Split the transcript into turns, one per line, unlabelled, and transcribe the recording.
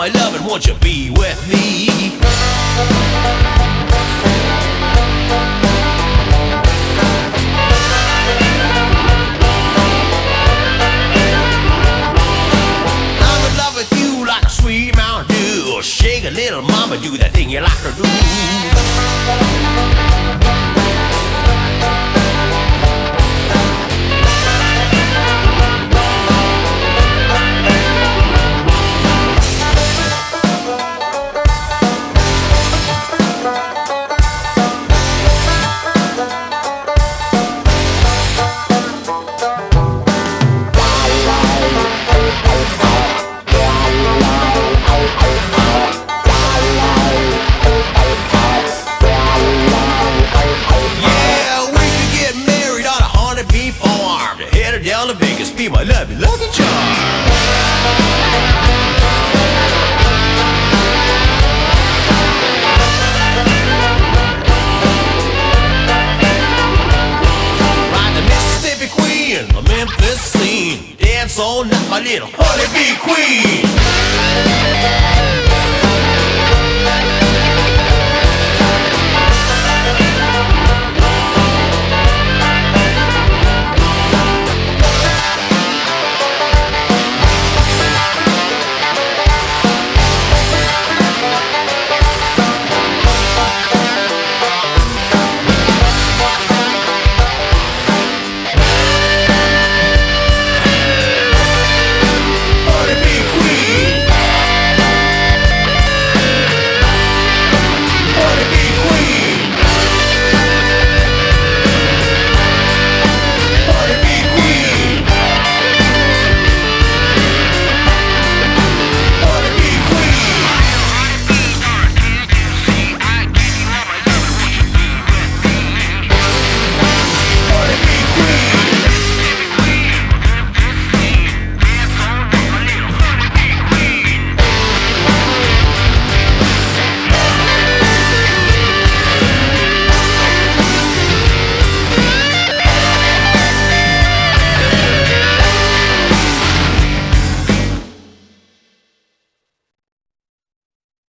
my love, and won't you be with me? I'm in love with you like a sweet Mountain Dew. Shake a little mama, do that thing you like to do. Down to Vegas, be my lovey, lucky charm. Ride the Mississippi Queen, the Memphis scene. Dance all night, my little honeybee queen.